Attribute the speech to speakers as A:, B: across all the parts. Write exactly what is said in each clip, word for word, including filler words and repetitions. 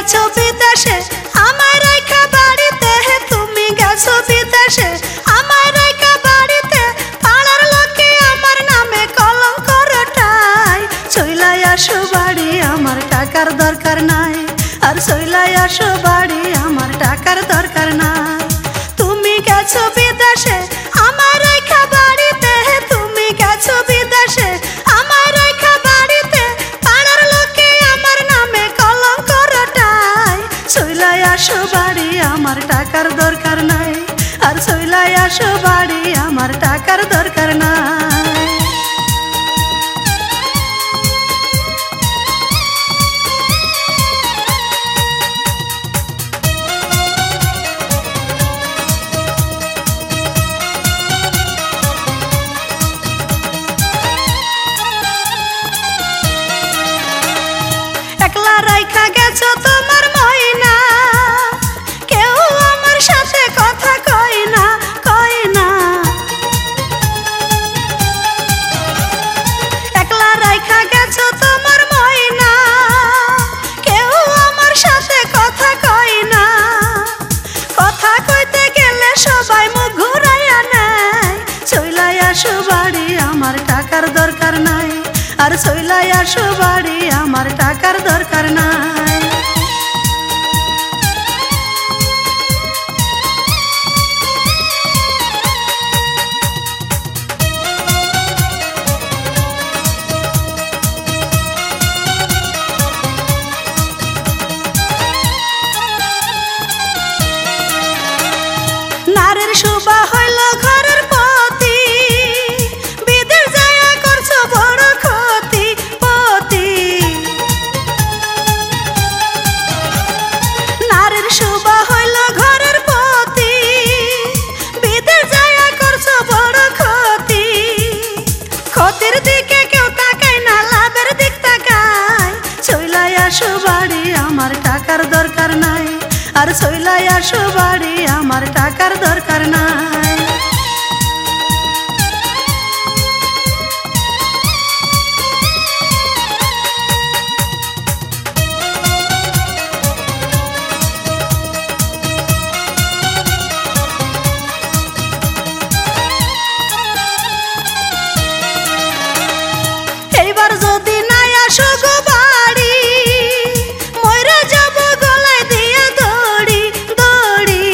A: গেছো বিদেশে আমায় রাইখা বাড়িতে, তুমি গেছো বিদেশে আমায় রাইখা বাড়িতে, পাড়ার লোকে আমার নামে কলঙ্ক রটায়। চইলাই আসো বাড়ি আমার টাকার দরকার নাই, আর চইলাই আসো বাড়ি আমার টাকার দরকার নাই। তুমি গেছো বিদেশে আমায় রাইখা বাড়িতে, তুমি গেছো বিদেশে আমায় রাইখা বাড়িতে, পাড়ার লোকে আমার নামে কলঙ্ক রটায়। চইলাই আসো বাড়ি আমার টাকার দরকার নাই, আর চইলাই আসো বাড়ি আমার টাকার দরকার নাই। একলা রাইখা গেছো তোমার ময়না, কেউ আমার সাথে কথা কয় না, কয় না। একলা রাইখা গেছো তোমার ময়না, কেউ আমার সাথে কথা কয় না। কথা কইতে গেলে সবাই মুখ ঘুরাইয়া নেয়। চইলাই আসো বাড়ি আমার টাকার দরকার নাই, আর চইলাই আসো বাড়ি আমার টাকার দরকার নাই। নারীর শোভা হইল ঘরের পতি, বিদেশ যায়া করছো বড় ক্ষতি পতি। নারীর শোভা হইল ঘরের পতি, বিদেশ যায়া করছো বড় ক্ষতি। ক্ষতির দিকে কেউ তাকায় না, লাভের দিক তাকায়। চইলাই আসো বাড়ি আমার টাকার দরকার নাই, আর চইলাই আসো বাড়ি আমার টাকার দরকার নাই। এইবার যদি নাই আসো গো বাড়ি, মইরা যাব গলায় দিয়া দড়ি দড়ি।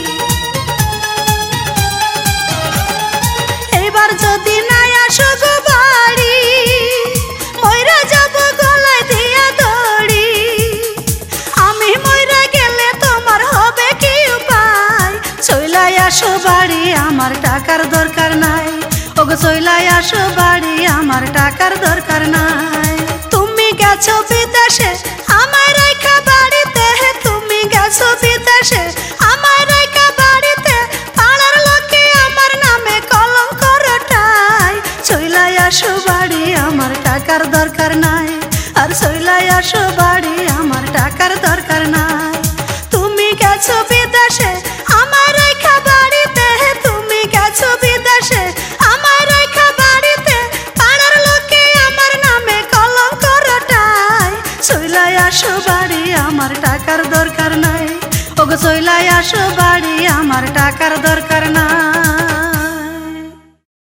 A: এইবার যদি নাই আসো গো বাড়ি, মইরা যাব গলায় দিয়া দড়ি। আমি মইরা গেলে তোমার হবে কি উপায়? চইলাই আসো বাড়ি আমার টাকার দরকার নাই, ওগো চইলাই আসো বাড়ি আমার টাকার দরকার নাই। তুমি গেছো বিদেশে আমায় রাইখা বাড়িতে, তুমি গেছো বিদেশে আমায় রাইখা বাড়িতে, পাড়ার লোকে আমার নামে কলঙ্ক রটায়। চইলাই আসো বাড়ি আমার টাকার দরকার নাই, আর চইলাই আসো বাড়ি আমার টাকার দরকার নাই। তুমি গেছো বিদেশে আমায় রাইখা বাড়িতে, তুমি গেছো বিদেশে আমায় রাইখা বাড়িতে, পাড়ার লোকে আমার নামে কলঙ্ক রটায়। চইলাই আসো বাড়ি আমার টাকার দরকার নাই, ওগো চইলাই আসো বাড়ি আমার টাকার দরকার নাই।